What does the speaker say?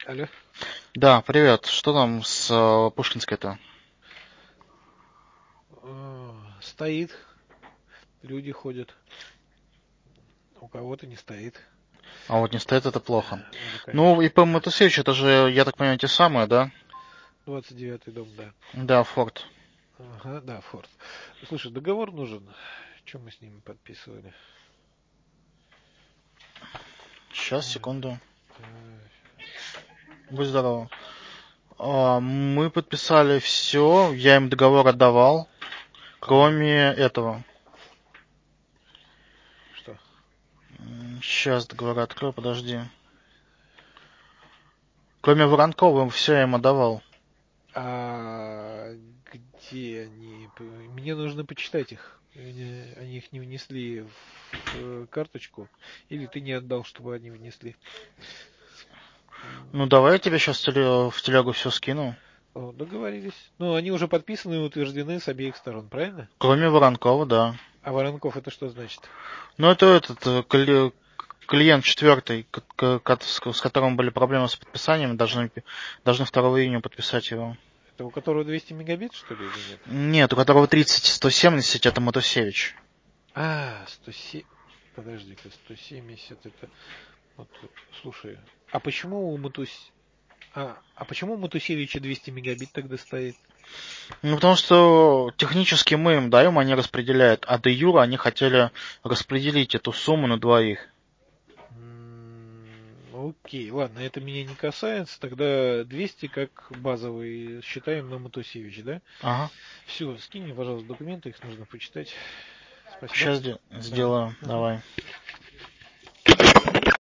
Алло. Да, привет. Что там с Пушкинской-то? Стоит, люди ходят, у кого-то не стоит. А вот не стоит, это плохо. Ну, Ну, конечно. ИП Матусевич, это же, я так понимаю, те самые, да? 29-й дом, да. Да, Форд. Ага, да, Форд. Слушай, договор нужен. Чем мы с ними подписывали? Сейчас, Ой, секунду. э, Будь здоров. Мы подписали все, я им договор отдавал, так, кроме этого. что? Сейчас договор открою, подожди. Кроме Воронкова, все я им отдавал. А где они? Мне нужно почитать их. Они их не внесли в карточку. Или ты не отдал, чтобы они внесли? Ну, давай я тебе сейчас в телегу все скину. О, договорились. Ну, они уже подписаны и утверждены с обеих сторон, правильно? Кроме Воронкова, да. А Воронков это что значит? Ну, это этот клиент четвертый, с которым были проблемы с подписанием, должны 2 июня подписать его. Это у которого 200 мегабит, что ли, или нет? Нет, у которого 30-170, это Матусевич. А, 107... Подожди-ка, 170 это... Вот, слушай, а почему у почему у Матусевича 200 мегабит тогда стоит? Ну, потому что технически мы им даем, они распределяют, а де юра они хотели распределить эту сумму на двоих. Окей, ладно, это меня не касается. Тогда 200 как базовый считаем на Матусевич, да? Ага, Все, скинь мне, пожалуйста, документы, их нужно почитать. Спасибо. сейчас Да. сделаю, Ага. давай.